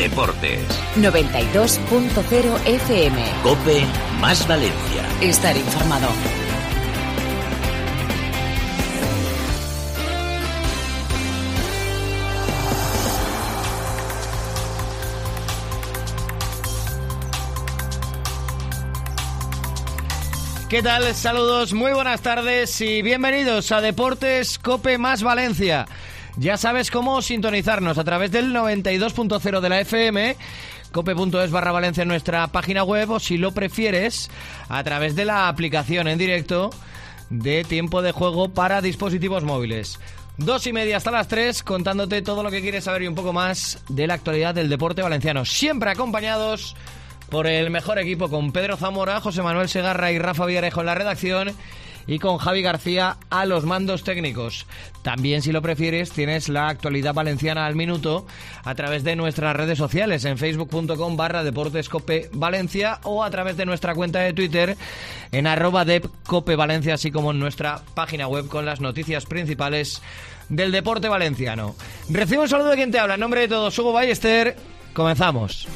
Deportes. 92.0 FM. COPE más Valencia. Estar informado. ¿Qué tal? Saludos, muy buenas tardes y bienvenidos a Deportes COPE más Valencia. Ya sabes cómo sintonizarnos a través del 92.0 de la FM, cope.es/Valencia en nuestra página web, o si lo prefieres, a través de la aplicación en directo de Tiempo de Juego para dispositivos móviles. 2:30 hasta las 3, contándote todo lo que quieres saber y un poco más de la actualidad del deporte valenciano. Siempre acompañados por el mejor equipo, con Pedro Zamora, José Manuel Segarra y Rafa Villarejo en la redacción, y con Javi García a los mandos técnicos. También, si lo prefieres, tienes la actualidad valenciana al minuto a través de nuestras redes sociales, en facebook.com/deportescopevalencia o a través de nuestra cuenta de Twitter en @depcopevalencia, así como en nuestra página web con las noticias principales del deporte valenciano. Recibo un saludo de quien te habla, en nombre de todos, Hugo Ballester. Comenzamos.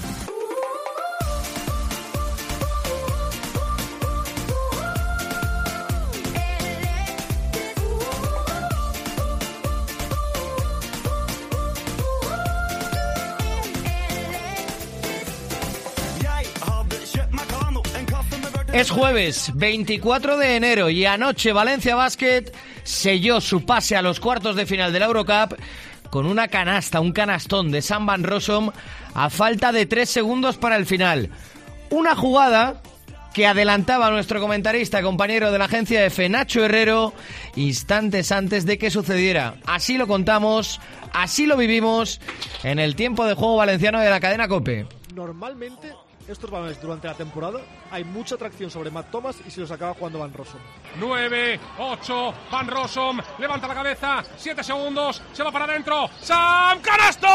Es jueves 24 de enero y anoche Valencia Basket selló su pase a los cuartos de final de la Eurocup con una canasta, un canastón de Sam Van Rossum a falta de 3 segundos para el final. Una jugada que adelantaba a nuestro comentarista, compañero de la agencia F, Nacho Herrero, instantes antes de que sucediera. Así lo contamos, así lo vivimos en el tiempo de juego valenciano de la cadena COPE. Normalmente estos balones durante la temporada hay mucha atracción sobre Matt Thomas y se los acaba jugando Van Rossum. 9, 8, Van Rossum levanta la cabeza, 7 segundos, se va para adentro. ¡Sam! ¡Canastón!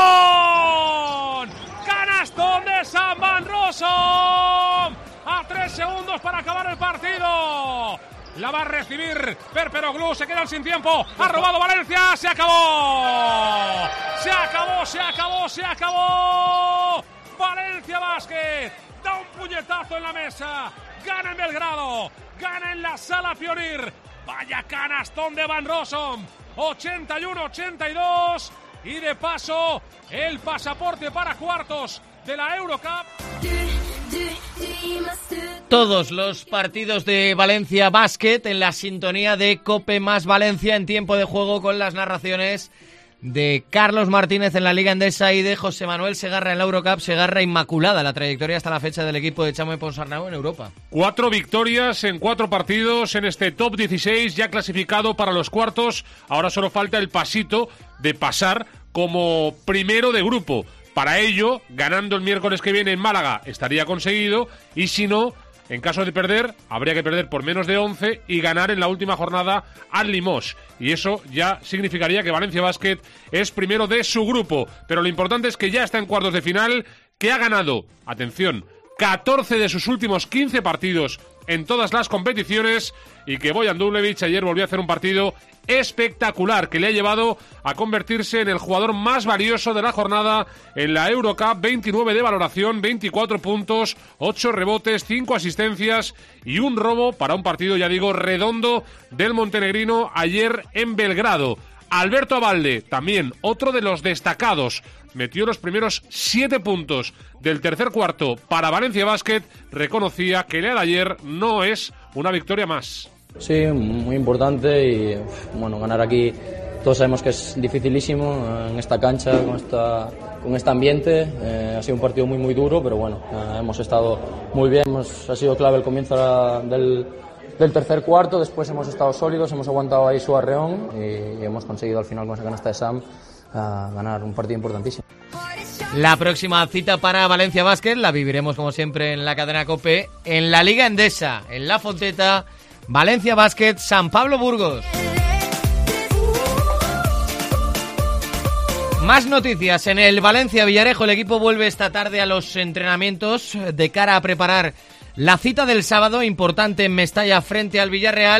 ¡Canastón de Sam Van Rossum! A 3 segundos para acabar el partido. La va a recibir Perperoglu, se quedan sin tiempo. Ha robado Valencia, se acabó. Se acabó, se acabó, se acabó. Valencia Basket da un puñetazo en la mesa, gana en Belgrado, gana en la Sala Pionir. Vaya canastón de Van Rossum, 81-82, y de paso el pasaporte para cuartos de la Eurocup. Todos los partidos de Valencia Basket en la sintonía de COPE más Valencia en tiempo de juego, con las narraciones de Carlos Martínez en la Liga Endesa y de José Manuel Segarra en la Eurocup. Segarra, inmaculada la trayectoria hasta la fecha del equipo de Chamo Ponsarnau en Europa. 4 victorias en 4 partidos en este top 16, ya clasificado para los cuartos. Ahora solo falta el pasito de pasar como primero de grupo. Para ello, ganando el miércoles que viene en Málaga estaría conseguido, y si no, en caso de perder, habría que perder por menos de 11 y ganar en la última jornada al Limoges. Y eso ya significaría que Valencia Basket es primero de su grupo. Pero lo importante es que ya está en cuartos de final, que ha ganado, atención, 14 de sus últimos 15 partidos en todas las competiciones, y que Bojan Dublević ayer volvió a hacer un partido espectacular que le ha llevado a convertirse en el jugador más valioso de la jornada en la Eurocup. 29 de valoración, 24 puntos, 8 rebotes, 5 asistencias y un robo para un partido, ya digo, redondo del montenegrino ayer en Belgrado. Alberto Abalde, también otro de los destacados, metió los primeros 7 puntos del tercer cuarto para Valencia Basket. Reconocía que el de ayer no es una victoria más. Sí, muy importante, y bueno, ganar aquí todos sabemos que es dificilísimo en esta cancha, con este ambiente. Ha sido un partido muy duro, pero bueno, hemos estado muy bien. Ha sido clave el comienzo del tercer cuarto, después hemos estado sólidos, hemos aguantado ahí su arreón y hemos conseguido al final con esa canasta de Sam ganar un partido importantísimo. La próxima cita para Valencia Basket la viviremos como siempre en la cadena COPE, en la Liga Endesa, en La Fonteta. Valencia Basket, San Pablo Burgos. Más noticias en el Valencia Villarejo. El equipo vuelve esta tarde a los entrenamientos de cara a preparar la cita del sábado, importante en Mestalla frente al Villarreal,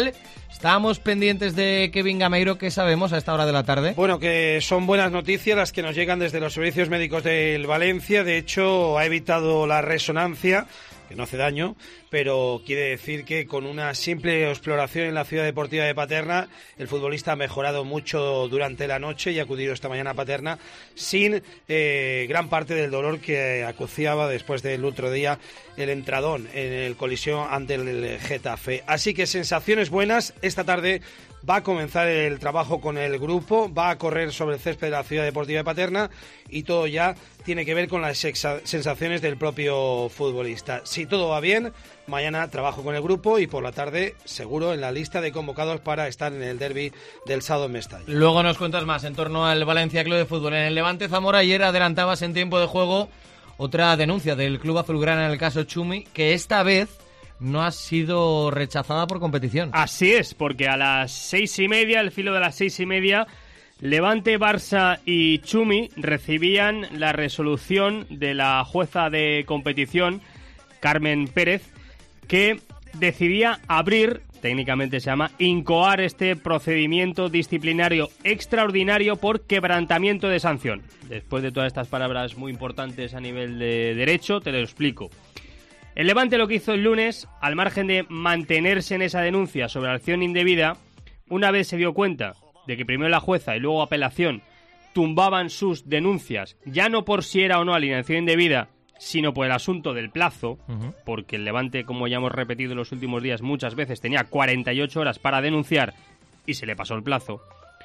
Estábamos pendientes de Kevin Gameiro. ¿Qué sabemos a esta hora de la tarde? Bueno, que son buenas noticias las que nos llegan desde los servicios médicos del Valencia. De hecho, ha evitado la resonancia, que no hace daño, pero quiere decir que con una simple exploración en la ciudad deportiva de Paterna, el futbolista ha mejorado mucho durante la noche y ha acudido esta mañana a Paterna sin gran parte del dolor que acuciaba después del otro día el entradón en el colisión ante el Getafe. Así que sensaciones buenas. Esta tarde va a comenzar el trabajo con el grupo, va a correr sobre el césped de la ciudad deportiva de Paterna y todo ya tiene que ver con las sensaciones del propio futbolista. Si todo va bien, mañana trabajo con el grupo y por la tarde seguro en la lista de convocados para estar en el derbi del sábado en Mestalla. Luego nos cuentas más en torno al Valencia Club de Fútbol. En el Levante Zamora ayer adelantabas en tiempo de juego otra denuncia del club azulgrana en el caso Chumi, que esta vez no ha sido rechazada por competición. Así es, porque a las 6:30, al filo de las 6:30, Levante, Barça y Chumi recibían la resolución de la jueza de competición, Carmen Pérez, que decidía abrir, técnicamente se llama, incoar este procedimiento disciplinario extraordinario por quebrantamiento de sanción. Después de todas estas palabras muy importantes a nivel de derecho, te lo explico. El Levante lo que hizo el lunes, al margen de mantenerse en esa denuncia sobre acción indebida, una vez se dio cuenta de que primero la jueza y luego apelación tumbaban sus denuncias, ya no por si era o no alineación indebida, sino por el asunto del plazo, porque el Levante, como ya hemos repetido en los últimos días muchas veces, tenía 48 horas para denunciar y se le pasó el plazo,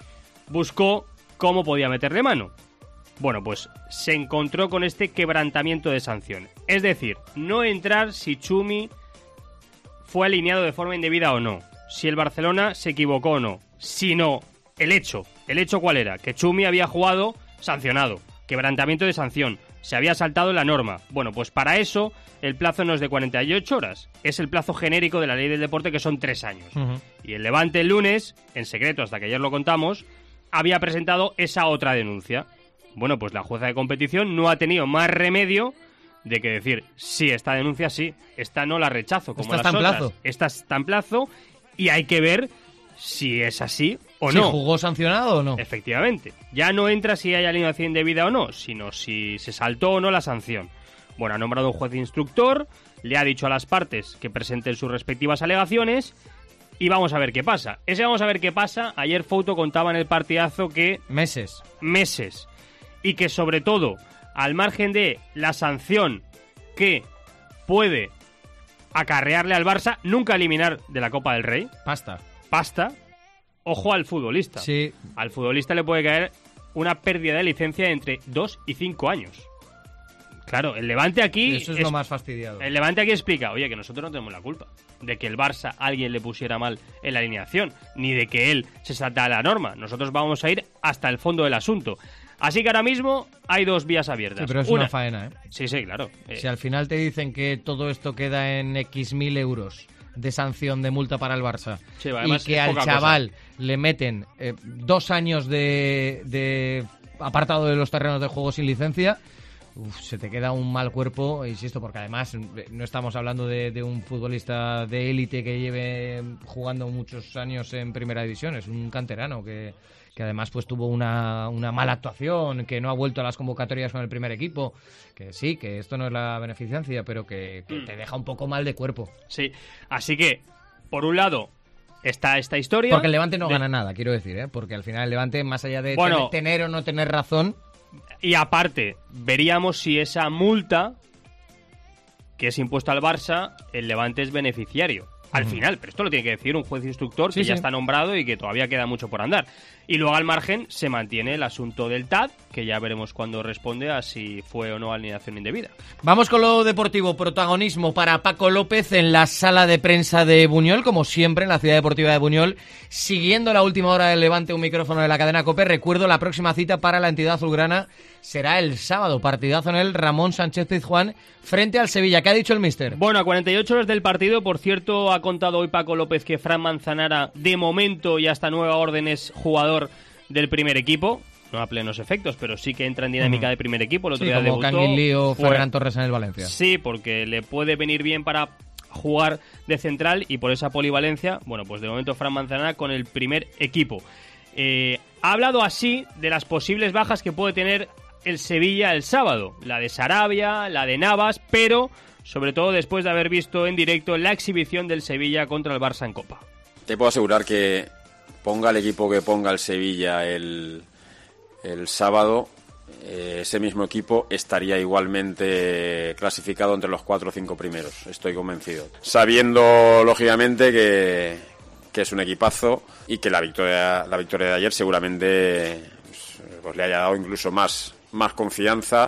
buscó cómo podía meterle mano. Bueno, pues se encontró con este quebrantamiento de sanción. Es decir, no entrar si Chumi fue alineado de forma indebida o no, si el Barcelona se equivocó o no, sino el hecho. ¿El hecho cuál era? Que Chumi había jugado sancionado, quebrantamiento de sanción, se había saltado la norma. Bueno, pues para eso el plazo no es de 48 horas, es el plazo genérico de la ley del deporte, que son 3 años. Y el Levante el lunes, en secreto hasta que ayer lo contamos, había presentado esa otra denuncia. Bueno, pues la jueza de competición no ha tenido más remedio de que decir, sí, esta denuncia sí, esta no la rechazo, como esta las está otras. en plazo. Esta está en plazo y hay que ver si es así o ¿Si no. jugó sancionado o no? Efectivamente. Ya no entra si hay alineación indebida o no, sino si se saltó o no la sanción. Bueno, ha nombrado un juez instructor, le ha dicho a las partes que presenten sus respectivas alegaciones y vamos a ver qué pasa. Ese vamos a ver qué pasa, ayer Fouto contaba en el partidazo que... Meses. Y que sobre todo, al margen de la sanción que puede acarrearle al Barça, nunca eliminar de la Copa del Rey. Pasta. Ojo al futbolista. Sí. Al futbolista le puede caer una pérdida de licencia de entre 2 y 5 años. Claro, el Levante aquí... Eso es lo más fastidiado. El Levante aquí explica, oye, que nosotros no tenemos la culpa de que el Barça alguien le pusiera mal en la alineación, ni de que él se saltara la norma. Nosotros vamos a ir hasta el fondo del asunto. Así que ahora mismo hay 2 vías abiertas. Sí, pero es una faena, ¿eh? Sí, claro. Si al final te dicen que todo esto queda en X mil euros de sanción, de multa para el Barça, sí, y que al chaval le meten 2 años de apartado de los terrenos de juego sin licencia, se te queda un mal cuerpo, insisto, porque además no estamos hablando de un futbolista de élite que lleve jugando muchos años en primera división, es un canterano que además pues tuvo una mala actuación, que no ha vuelto a las convocatorias con el primer equipo, que sí, que esto no es la beneficencia, pero que te deja un poco mal de cuerpo. Sí, así que, por un lado, está esta historia... Porque el Levante no gana nada, quiero decir, porque al final el Levante, más allá de tener o no tener razón... Y aparte, veríamos si esa multa que es impuesta al Barça, el Levante es beneficiario. Al final, pero esto lo tiene que decir un juez instructor que ya está nombrado y que todavía queda mucho por andar. Y luego al margen se mantiene el asunto del TAD, que ya veremos cuándo responde a si fue o no alineación indebida. Vamos con lo deportivo. Protagonismo para Paco López en la sala de prensa de Buñol, como siempre en la ciudad deportiva de Buñol, siguiendo la última hora del Levante, un micrófono de la cadena COPE. Recuerdo, la próxima cita para la entidad azulgrana será el sábado, partidazo en el Ramón Sánchez Pizjuán frente al Sevilla. ¿Qué ha dicho el míster? Bueno, a 48 horas del partido, por cierto, ha contado hoy Paco López que Fran Manzanara, de momento y hasta nueva orden, es jugador del primer equipo. No a plenos efectos, pero sí que entra en dinámica de primer equipo. El otro día como debutó. Canguilí o Ferran Torres en el Valencia. Sí, porque le puede venir bien para jugar de central y por esa polivalencia, bueno, pues de momento Fran Manzanares con el primer equipo. Ha hablado así de las posibles bajas que puede tener el Sevilla el sábado, la de Sarabia, la de Navas, pero sobre todo después de haber visto en directo la exhibición del Sevilla contra el Barça en Copa. Te puedo asegurar que ponga el equipo que ponga el Sevilla el sábado, ese mismo equipo estaría igualmente clasificado entre los 4 o 5 primeros, estoy convencido. Sabiendo, lógicamente, que es un equipazo y que la victoria de ayer seguramente pues le haya dado incluso más confianza.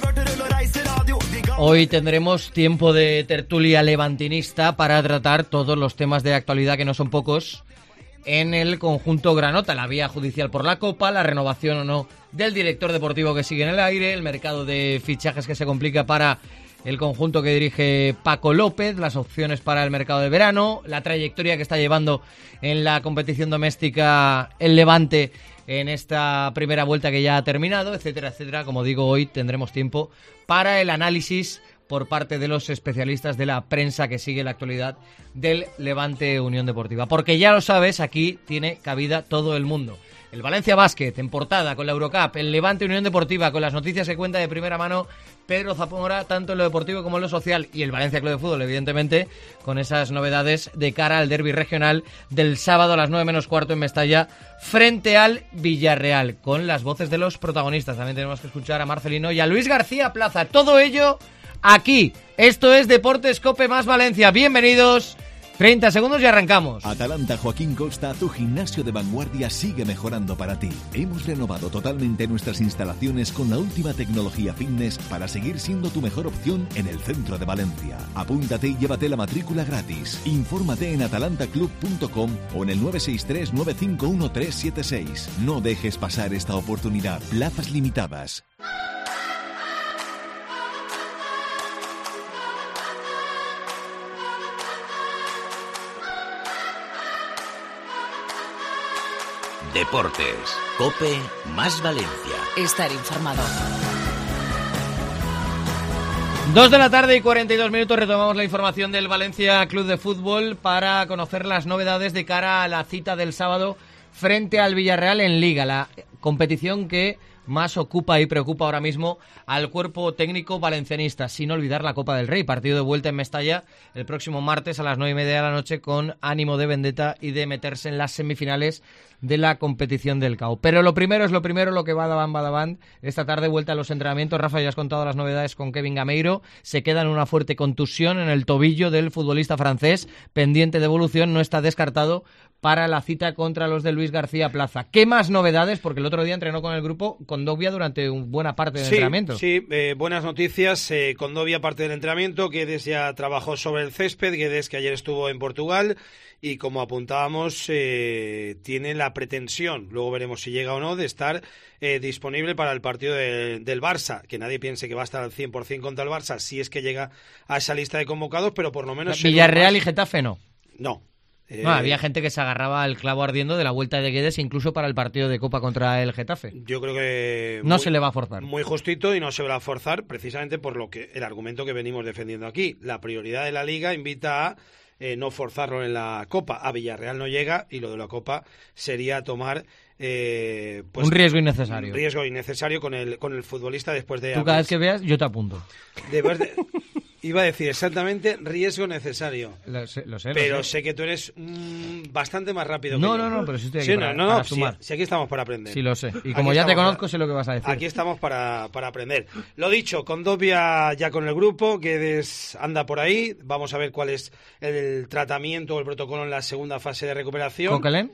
Hoy tendremos tiempo de tertulia levantinista para tratar todos los temas de actualidad, que no son pocos, en el conjunto granota. La vía judicial por la Copa, la renovación o no del director deportivo que sigue en el aire, el mercado de fichajes que se complica para el conjunto que dirige Paco López, las opciones para el mercado de verano, la trayectoria que está llevando en la competición doméstica el Levante en esta primera vuelta que ya ha terminado, etcétera, etcétera. Como digo, hoy tendremos tiempo para el análisis por parte de los especialistas de la prensa que sigue la actualidad del Levante Unión Deportiva. Porque ya lo sabes, aquí tiene cabida todo el mundo. El Valencia Basket en portada con la Eurocup, el Levante Unión Deportiva con las noticias que cuenta de primera mano Pedro Zamora, tanto en lo deportivo como en lo social, y el Valencia Club de Fútbol, evidentemente, con esas novedades de cara al derbi regional del sábado a las 9 menos cuarto en Mestalla, frente al Villarreal, con las voces de los protagonistas. También tenemos que escuchar a Marcelino y a Luis García Plaza. Todo ello aquí. Esto es Deportes Cope más Valencia. Bienvenidos. 30 segundos y arrancamos. Atalanta Joaquín Costa, tu gimnasio de vanguardia sigue mejorando para ti. Hemos renovado totalmente nuestras instalaciones con la última tecnología fitness para seguir siendo tu mejor opción en el centro de Valencia. Apúntate y llévate la matrícula gratis. Infórmate en atalantaclub.com o en el 963 951 376. No dejes pasar esta oportunidad. Plazas limitadas. Deportes, Cope más Valencia. Estar informado. 2 de la tarde y 42 minutos, retomamos la información del Valencia Club de Fútbol para conocer las novedades de cara a la cita del sábado frente al Villarreal en Liga, la competición que más ocupa y preocupa ahora mismo al cuerpo técnico valencianista, sin olvidar la Copa del Rey, partido de vuelta en Mestalla el próximo martes a las 9:30 de la noche con ánimo de vendetta y de meterse en las semifinales de la competición del CAO. Pero lo primero es lo primero, lo que va Badaband. Esta tarde vuelta a los entrenamientos. Rafa, ya has contado las novedades con Kevin Gameiro. Se queda en una fuerte contusión en el tobillo del futbolista francés, pendiente de evolución, no está descartado para la cita contra los de Luis García Plaza. ¿Qué más novedades? Porque el otro día entrenó con el grupo Condovia durante buena parte del entrenamiento. Sí, buenas noticias. Condovia parte del entrenamiento. Guedes ya trabajó sobre el césped. Guedes, que ayer estuvo en Portugal, y como apuntábamos, tiene la pretensión, luego veremos si llega o no, de estar disponible para el partido del Barça. Que nadie piense que va a estar al 100% contra el Barça, si es que llega a esa lista de convocados, pero por lo menos... Villarreal y Getafe no. No. Había gente que se agarraba al clavo ardiendo de la vuelta de Guedes incluso para el partido de Copa contra el Getafe. Yo creo que... No se le va a forzar. Muy justito, y no se va a forzar precisamente por el argumento que venimos defendiendo aquí. La prioridad de la Liga invita a no forzarlo en la Copa. A Villarreal no llega, y lo de la Copa sería tomar... un riesgo innecesario. Un riesgo innecesario con el futbolista después de... Tú cada vez que veas, yo te apunto. Iba a decir exactamente riesgo necesario. Lo sé. Pero sé que tú eres bastante más rápido que yo. No, pero sí estoy aquí para sumar. Si aquí estamos para aprender. Sí, lo sé. Y como ya te conozco, sé lo que vas a decir. Aquí estamos para aprender. Lo dicho, Condovia ya con el grupo, Guedes anda por ahí. Vamos a ver cuál es el tratamiento o el protocolo en la segunda fase de recuperación. ¿Coquelin?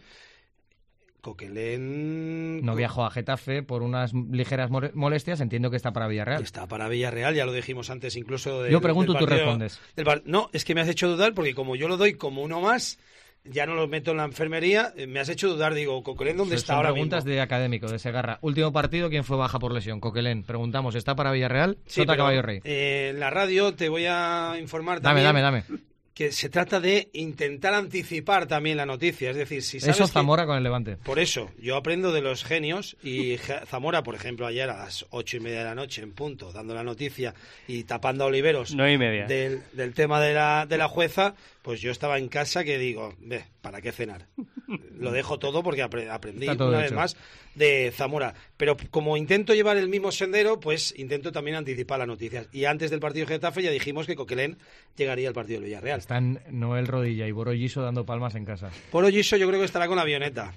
Coquelin no viajó a Getafe por unas ligeras molestias, entiendo que está para Villarreal. Está para Villarreal, ya lo dijimos antes incluso. Yo pregunto, tú respondes. No, es que me has hecho dudar, porque como yo lo doy como uno más, ya no lo meto en la enfermería, me has hecho dudar, digo, Coquelin, ¿dónde está ahora mismo? Preguntas de académico, de Segarra. Último partido, ¿quién fue baja por lesión? Coquelin. Preguntamos, ¿está para Villarreal? Sí, Sota Caballo Rey. En la radio te voy a informar también. Dame. que se trata de intentar anticipar también la noticia. Es decir, si sabes eso Zamora con el Levante. Por eso, yo aprendo de los genios y Zamora, por ejemplo, ayer a las 8:30 de la noche en punto, dando la noticia y tapando a Oliveros 9:30 del tema de la jueza, pues yo estaba en casa que digo, ¿para qué cenar? Lo dejo todo porque aprendí una vez más de Zamora. Pero como intento llevar el mismo sendero, pues intento también anticipar las noticias. Y antes del partido de Getafe ya dijimos que Coquelin llegaría al partido del Villarreal. Están Noel Rodilla y Boro Giso dando palmas en casa. Boro Giso yo creo que estará con la avioneta.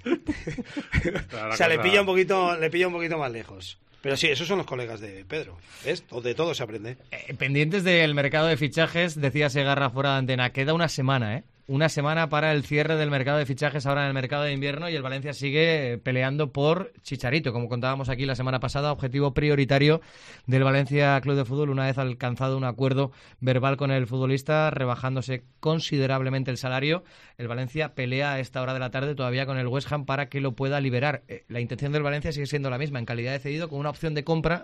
O sea, le pilla un poquito más lejos. Pero sí, esos son los colegas de Pedro. ¿Ves? De todo se aprende. Pendientes del mercado de fichajes, decía Segarra fuera de antena. Queda una semana, ¿eh? Una semana para el cierre del mercado de fichajes ahora en el mercado de invierno y el Valencia sigue peleando por Chicharito, como contábamos aquí la semana pasada, objetivo prioritario del Valencia Club de Fútbol una vez alcanzado un acuerdo verbal con el futbolista, rebajándose considerablemente el salario. El Valencia pelea a esta hora de la tarde todavía con el West Ham para que lo pueda liberar. La intención del Valencia sigue siendo la misma, en calidad de cedido, con una opción de compra.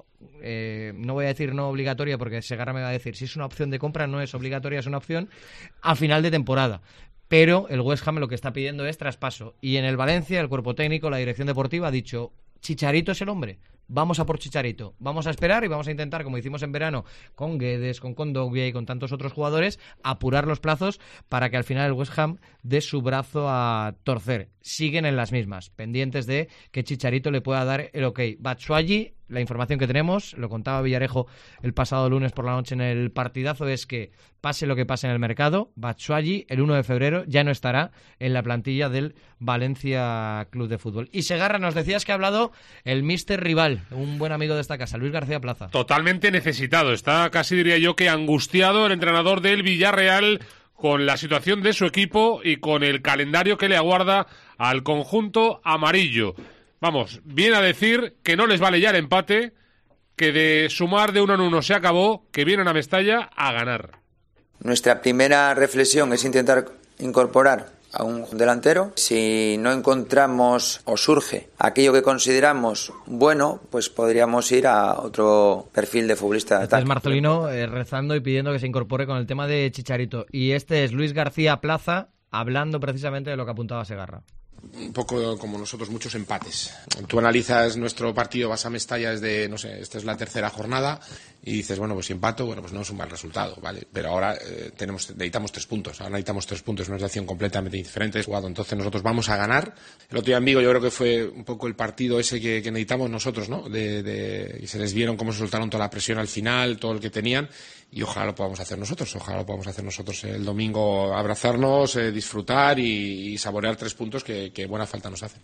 No voy a decir no obligatoria porque Segarra me va a decir si es una opción de compra, no es obligatoria, es una opción a final de temporada, pero el West Ham lo que está pidiendo es traspaso y en el Valencia el cuerpo técnico, la dirección deportiva ha dicho Chicharito es el hombre, vamos a por Chicharito, vamos a esperar y vamos a intentar, como hicimos en verano con Guedes, con Kondogbia y con tantos otros jugadores, apurar los plazos para que al final el West Ham dé su brazo a torcer. Siguen en las mismas, pendientes de que Chicharito le pueda dar el ok. Batshuayi, la información que tenemos, lo contaba Villarejo el pasado lunes por la noche en el partidazo, es que pase lo que pase en el mercado, Batshuayi el 1 de febrero ya no estará en la plantilla del Valencia Club de Fútbol. Y Segarra, nos decías que ha hablado el míster rival, un buen amigo de esta casa, Luis García Plaza. Totalmente necesitado, está casi diría yo que angustiado el entrenador del Villarreal con la situación de su equipo y con el calendario que le aguarda al conjunto amarillo. Vamos, viene a decir que no les vale ya el empate, que de sumar de 1 en 1 se acabó, que vienen a Mestalla a ganar. Nuestra primera reflexión es intentar incorporar a un delantero. Si no encontramos o surge aquello que consideramos bueno, pues podríamos ir a otro perfil de futbolista de ataque. Es Marcelino rezando y pidiendo que se incorpore con el tema de Chicharito. Y este es Luis García Plaza hablando precisamente de lo que apuntaba Segarra. Un poco como nosotros, muchos empates. Tú analizas nuestro partido, vas a Mestalla desde, no sé, esta es la tercera jornada y dices, bueno, pues si empato, bueno, pues no es un mal resultado, ¿vale? Pero ahora necesitamos 3 puntos, ahora necesitamos 3 puntos, una situación completamente diferente, jugado, entonces nosotros vamos a ganar. El otro día en Vigo yo creo que fue un poco el partido ese que necesitamos nosotros, ¿no? Y se les vieron cómo se soltaron toda la presión al final, todo el que tenían, y ojalá lo podamos hacer nosotros el domingo, abrazarnos, disfrutar y saborear 3 puntos que buena falta nos hacen.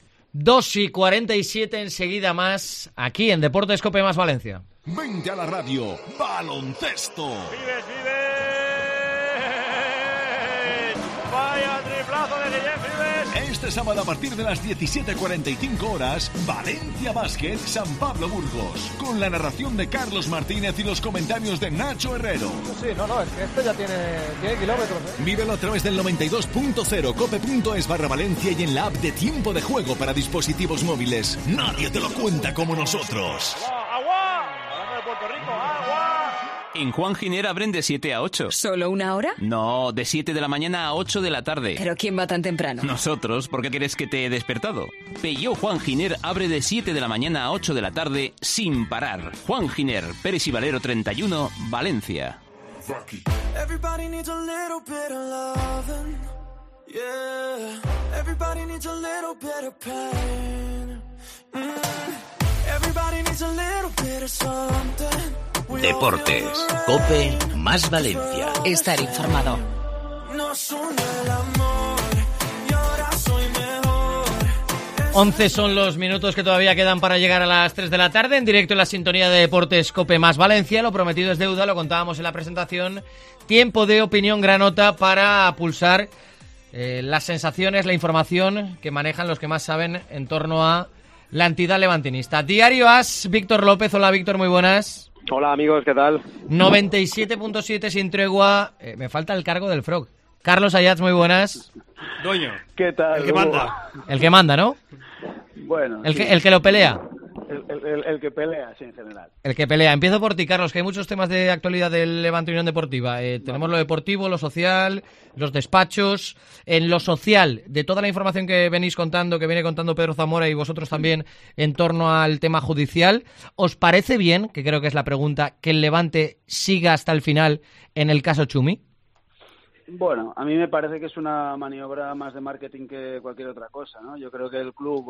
2:47 enseguida más, aquí en Deportes Cope más Valencia. Vente a la radio, baloncesto. ¡Vives! ¡Vaya triplazo de Guillem Vives! Este sábado a partir de las 17:45 horas, Valencia Basket, San Pablo Burgos, con la narración de Carlos Martínez y los comentarios de Nacho Herrero. Sí, es que esto ya tiene kilómetros, ¿eh? Vívelo a través del 92.0, cope.es/Valencia y en la app de Tiempo de Juego para dispositivos móviles. Nadie te lo cuenta como nosotros. ¡Agua! Hablando de Puerto Rico, ¡agua! En Juan Giner abren de 7 a 8. ¿Solo una hora? No, de 7 de la mañana a 8 de la tarde. ¿Pero quién va tan temprano? Nosotros, ¿por qué crees que te he despertado? Peugeot Juan Giner abre de 7 de la mañana a 8 de la tarde sin parar. Juan Giner, Pérez y Valero 31, Valencia. Everybody needs a little bit of loving. Yeah. Everybody needs a little bit of pain. Everybody needs a little bit of something. Deportes, Cope más Valencia. Estar informado. Nos une el amor y ahora soy mejor. 11 son los minutos que todavía quedan para llegar a las 3 de la tarde, en directo en la sintonía de Deportes Cope más Valencia. Lo prometido es deuda, lo contábamos en la presentación. Tiempo de opinión granota para pulsar las sensaciones, la información que manejan los que más saben en torno a la entidad levantinista. Diario AS, Víctor López. Hola, Víctor, muy buenas. Hola, amigos, ¿qué tal? 97.7 sin tregua. Me falta el cargo del Frog. Carlos Ayats, muy buenas. Dueño. ¿Qué tal? El que manda. El que manda, ¿no? Bueno. El que lo pelea. El que pelea, sí, en general. El que pelea. Empiezo por ti, Carlos, que hay muchos temas de actualidad del Levante Unión Deportiva. Tenemos lo deportivo, lo social, los despachos. En lo social, de toda la información que venís contando, que viene contando Pedro Zamora y vosotros también en torno al tema judicial, ¿os parece bien, que creo que es la pregunta, que el Levante siga hasta el final en el caso Chumi? Bueno, a mí me parece que es una maniobra más de marketing que cualquier otra cosa, ¿no? Yo creo que el club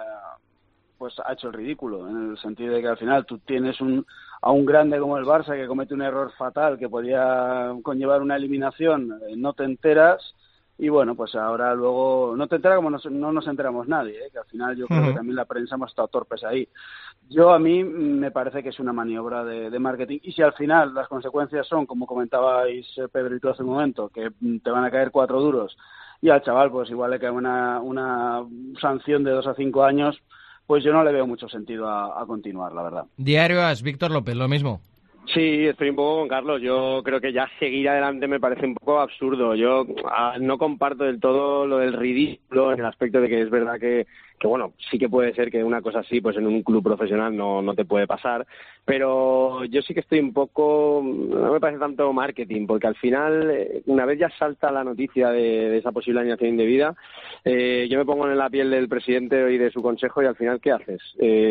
pues ha hecho el ridículo, en el sentido de que al final tú tienes a un grande como el Barça que comete un error fatal que podía conllevar una eliminación, no te enteras, y bueno, pues ahora luego no te enteras como no nos enteramos nadie, que al final yo creo que también la prensa hemos estado torpes ahí. A mí me parece que es una maniobra de marketing, y si al final las consecuencias son, como comentabais Pedro y tú hace un momento, que te van a caer 4 duros, y al chaval pues igual le cae una sanción de 2 a 5 años, pues yo no le veo mucho sentido a continuar, la verdad. Diario AS, Víctor López, lo mismo. Sí, estoy un poco con Carlos. Yo creo que ya seguir adelante me parece un poco absurdo. Yo no comparto del todo lo del ridículo, en el aspecto de que es verdad que bueno, sí que puede ser que una cosa así, pues en un club profesional no te puede pasar, pero yo sí que estoy un poco, no me parece tanto marketing, porque al final, una vez ya salta la noticia de esa posible alineación indebida, yo me pongo en la piel del presidente y de su consejo, y al final, ¿qué haces?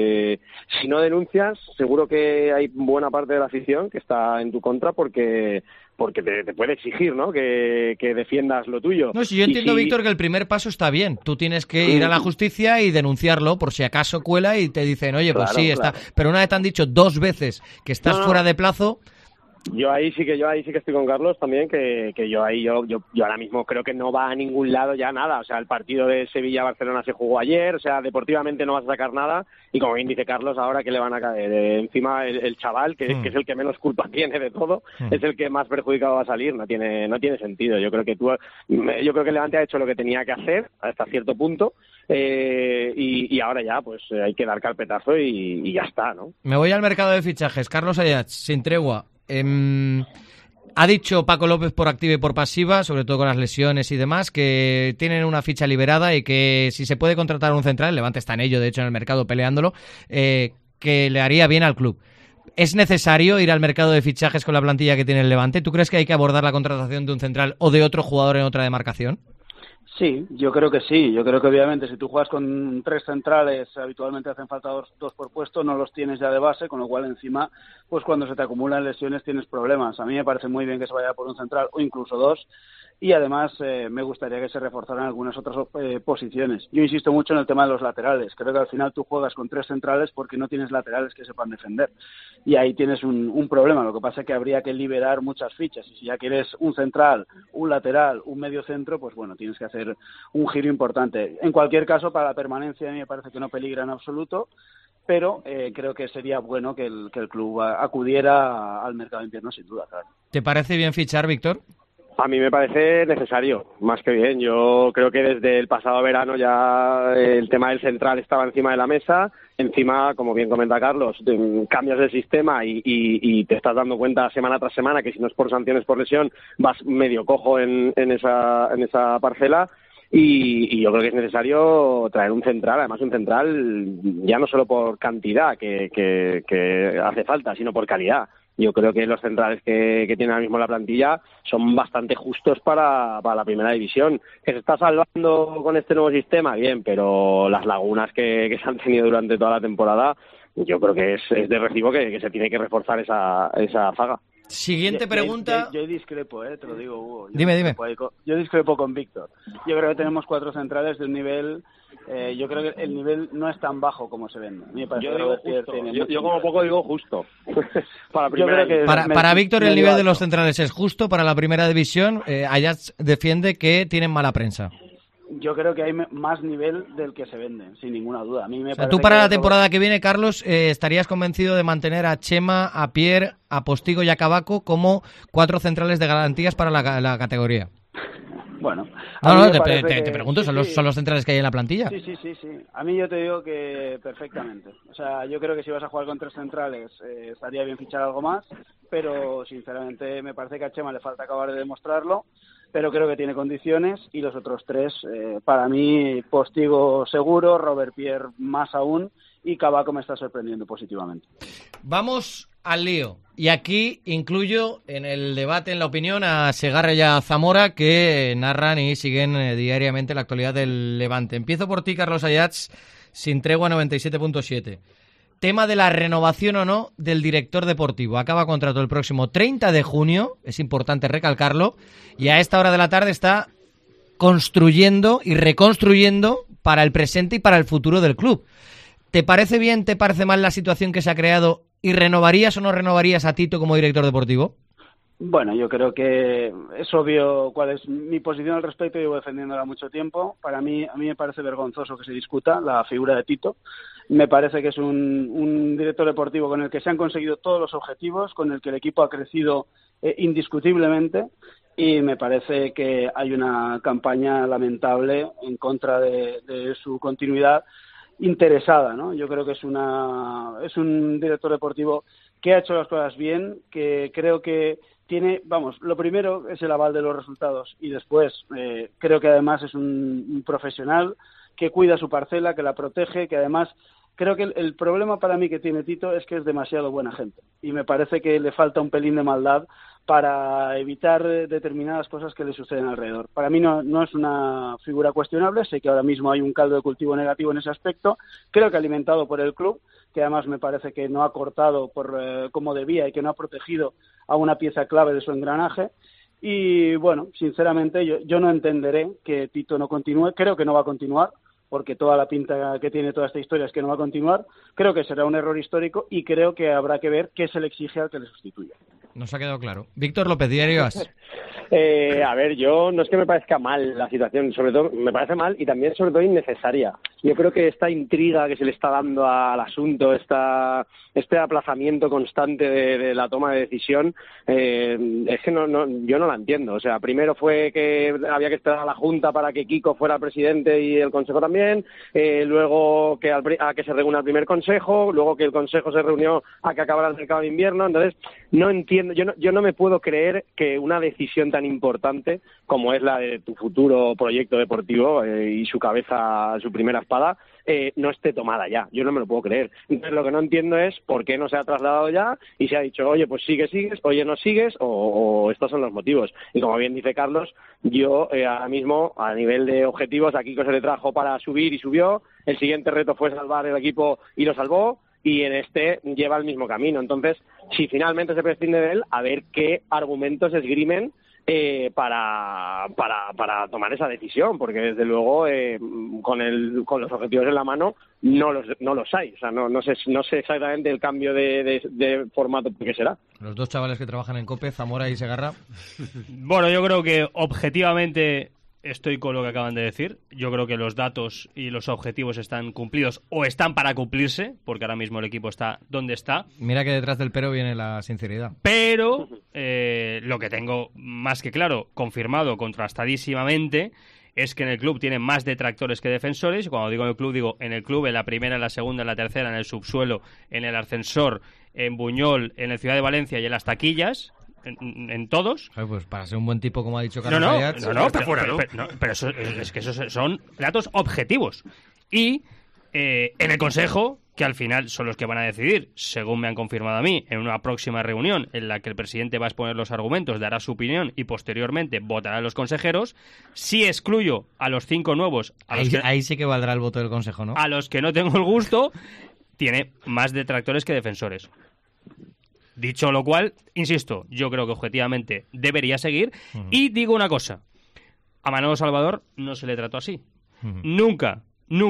Si no denuncias, seguro que hay buena parte de la afición que está en tu contra, porque te puede exigir, ¿no? Que defiendas lo tuyo. No, si yo entiendo, Víctor, que el primer paso está bien. Tú tienes que ir a la justicia y denunciarlo por si acaso cuela y te dicen, oye, pues sí, está. Pero una vez te han dicho 2 veces que estás fuera de plazo. Yo ahí sí que estoy con Carlos también, que yo ahora mismo creo que no va a ningún lado ya nada. O sea, el partido de Sevilla-Barcelona se jugó ayer, o sea, deportivamente no vas a sacar nada, y como bien dice Carlos, ahora que le van a caer encima el chaval, que es el que menos culpa tiene de todo, es el que más perjudicado va a salir. No tiene sentido. Yo creo que el Levante ha hecho lo que tenía que hacer hasta cierto punto, y ahora ya pues hay que dar carpetazo y ya está, ¿no? Me voy al mercado de fichajes. Carlos Ayats, sin tregua. Ha dicho Paco López por activa y por pasiva, sobre todo con las lesiones y demás, que tienen una ficha liberada y que si se puede contratar un central, el Levante está en ello, de hecho en el mercado peleándolo, que le haría bien al club. ¿Es necesario ir al mercado de fichajes con la plantilla que tiene el Levante? ¿Tú crees que hay que abordar la contratación de un central o de otro jugador en otra demarcación? Sí, yo creo que sí. Yo creo que obviamente si tú juegas con 3 centrales, habitualmente hacen falta dos por puesto, no los tienes ya de base, con lo cual encima, pues cuando se te acumulan lesiones tienes problemas. A mí me parece muy bien que se vaya por un central o incluso 2, y además me gustaría que se reforzaran algunas otras posiciones. Yo insisto mucho en el tema de los laterales. Creo que al final tú juegas con 3 centrales porque no tienes laterales que sepan defender, y ahí tienes un problema. Lo que pasa es que habría que liberar muchas fichas, y si ya quieres un central, un lateral, un medio centro, pues bueno, tienes que hacer un giro importante. En cualquier caso, para la permanencia a mí me parece que no peligra en absoluto, pero creo que sería bueno que el club acudiera al mercado de invierno, sin duda, claro. ¿Te parece bien fichar, Víctor? A mí me parece necesario, más que bien. Yo creo que desde el pasado verano ya el tema del central estaba encima de la mesa. Encima, como bien comenta Carlos, cambias el sistema y te estás dando cuenta semana tras semana que si no es por sanciones por lesión vas medio cojo en esa parcela. Y yo creo que es necesario traer un central, además un central ya no solo por cantidad que hace falta, sino por calidad. Yo creo que los centrales que tiene ahora mismo la plantilla son bastante justos para la primera división. Que se está salvando con este nuevo sistema, bien, pero las lagunas que se han tenido durante toda la temporada, yo creo que es de recibo que se tiene que reforzar esa zaga. Siguiente pregunta. Yo discrepo, te lo digo, Hugo. Dime. Yo discrepo con Víctor. Yo creo que tenemos 4 centrales de un nivel. Yo creo que el nivel no es tan bajo como se vende. A mí me parece yo como poco digo justo. Para Víctor el nivel de los centrales es justo. Para la primera división, Ayats defiende que tienen mala prensa. Yo creo que hay más nivel del que se vende, sin ninguna duda. A mí me parece tú para la temporada que viene, Carlos, estarías convencido de mantener a Chema, a Pierre, a Postigo y a Cabaco como 4 centrales de garantías para la categoría. Bueno, te pregunto, ¿son los centrales que hay en la plantilla? Sí. A mí yo te digo que perfectamente. O sea, yo creo que si vas a jugar con 3 centrales estaría bien fichar algo más, pero sinceramente me parece que a Chema le falta acabar de demostrarlo, pero creo que tiene condiciones, y los otros 3, para mí, Postigo seguro, Robert Pierre más aún, y Cavaco me está sorprendiendo positivamente. Vamos al lío. Y aquí incluyo en el debate, en la opinión, a Segarra y a Zamora, que narran y siguen diariamente la actualidad del Levante. Empiezo por ti, Carlos Ayats, sin tregua 97.7. Tema de la renovación o no del director deportivo. Acaba contrato el próximo 30 de junio, es importante recalcarlo, y a esta hora de la tarde está construyendo y reconstruyendo para el presente y para el futuro del club. ¿Te parece bien, te parece mal la situación que se ha creado y renovarías o no renovarías a Tito como director deportivo? Bueno, yo creo que es obvio cuál es mi posición al respecto, llevo defendiéndola mucho tiempo. A mí me parece vergonzoso que se discuta la figura de Tito. Me parece que es un director deportivo con el que se han conseguido todos los objetivos, con el que el equipo ha crecido indiscutiblemente, y me parece que hay una campaña lamentable en contra de su continuidad interesada, ¿no? Yo creo que es un director deportivo que ha hecho las cosas bien, que creo que tiene, lo primero es el aval de los resultados, y después creo que además es un profesional que cuida su parcela, que la protege, que además creo que el problema para mí que tiene Tito es que es demasiado buena gente, y me parece que le falta un pelín de maldad para evitar determinadas cosas que le suceden alrededor. Para mí no es una figura cuestionable, sé que ahora mismo hay un caldo de cultivo negativo en ese aspecto, creo que alimentado por el club, que además me parece que no ha cortado como debía y que no ha protegido a una pieza clave de su engranaje. Y bueno, sinceramente yo no entenderé que Tito no continúe, creo que no va a continuar, porque toda la pinta que tiene toda esta historia es que no va a continuar. Creo que será un error histórico y creo que habrá que ver qué se le exige al que le sustituya. Nos ha quedado claro. Víctor López, Diario AS. A ver, yo no es que me parezca mal la situación, sobre todo me parece mal y también sobre todo innecesaria. Yo creo que esta intriga que se le está dando al asunto, este aplazamiento constante de la toma de decisión, es que yo no la entiendo. O sea, primero fue que había que esperar a la Junta para que Kiko fuera presidente y el Consejo también, luego a que se reúna el primer Consejo, luego que el Consejo se reunió a que acabara el mercado de invierno. Entonces, no entiendo, yo no me puedo creer que una decisión tan importante como es la de tu futuro proyecto deportivo y su cabeza, su primera espada, no esté tomada ya. Yo no me lo puedo creer. Entonces lo que no entiendo es por qué no se ha trasladado ya y se ha dicho, oye, pues sigues, oye, no sigues, o estos son los motivos. Y como bien dice Carlos, yo ahora mismo, a nivel de objetivos, a Kiko se le trajo para subir y subió, el siguiente reto fue salvar el equipo y lo salvó, y en este lleva el mismo camino. Entonces, si finalmente se prescinde de él, a ver qué argumentos esgrimen para tomar esa decisión, porque desde luego con los objetivos en la mano no los hay. O sea, no sé exactamente el cambio de formato que será. Los dos chavales que trabajan en COPE, Zamora y Segarra. Bueno, yo creo que objetivamente estoy con lo que acaban de decir. Yo creo que los datos y los objetivos están cumplidos o están para cumplirse, porque ahora mismo el equipo está donde está. Mira que detrás del pero viene la sinceridad. Pero lo que tengo más que claro, confirmado contrastadísimamente, es que en el club tienen más detractores que defensores. Y cuando digo en el club, digo en el club, en la primera, en la segunda, en la tercera, en el subsuelo, en el ascensor, en Buñol, en el Ciudad de Valencia y en las taquillas. En todos. Pues para ser un buen tipo, como ha dicho Carlos Ayats, pero eso, es que esos son datos objetivos. Y en el Consejo, que al final son los que van a decidir, según me han confirmado a mí, en una próxima reunión en la que el presidente va a exponer los argumentos, dará su opinión y posteriormente votarán los consejeros. Si excluyo a los 5 nuevos... Ahí sí que valdrá el voto del Consejo, ¿no? A los que no tengo el gusto, tiene más detractores que defensores. Dicho lo cual, insisto, yo creo que objetivamente debería seguir. Y digo una cosa, a Manolo Salvador no se le trató así. Nunca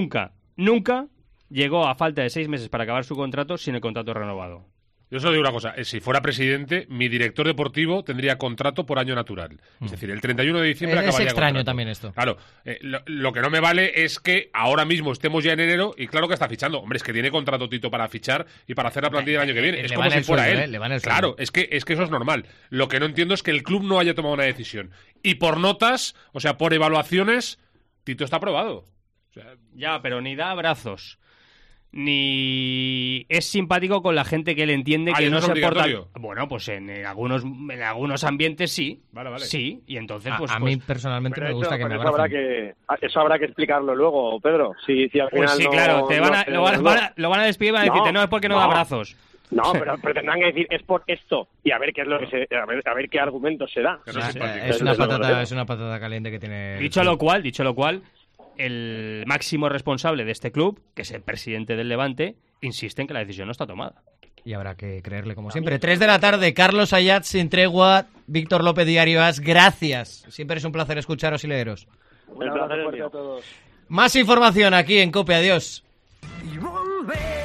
llegó a falta de 6 meses para acabar su contrato sin el contrato renovado. Yo solo digo una cosa, si fuera presidente, mi director deportivo tendría contrato por año natural. Es decir, el 31 de diciembre acabaría Es extraño contrato. también esto. Claro, lo que no me vale es que ahora mismo estemos ya en enero y claro que está fichando. Hombre, es que tiene contrato Tito para fichar y para hacer la plantilla el año que viene. Es como si fuera él. Claro, es que eso es normal. Lo que no entiendo es que el club no haya tomado una decisión. Y por notas, o sea, por evaluaciones, Tito está aprobado. O sea, ya, pero ni da abrazos, ni es simpático con la gente que él entiende que no se porta. Bueno, pues en algunos ambientes sí. Vale. Sí, y entonces pues a mí personalmente me gusta que me abracen. Eso habrá que explicarlo luego, Pedro. Si al final pues sí, claro, lo van a despedir y van a decirte, no, es porque no da abrazos. No, pero tendrán que decir, es por esto, y a ver qué es lo que a ver qué argumentos se da. Es una patata caliente que tiene. Dicho lo cual, el máximo responsable de este club, que es el presidente del Levante, insiste en que la decisión no está tomada. Y habrá que creerle como siempre. 3 de la tarde, Carlos Ayat sin tregua, Víctor López, Diario As, gracias. Siempre es un placer escucharos y leeros. Un placer a todos. Más información aquí en COPE, adiós. Y volver.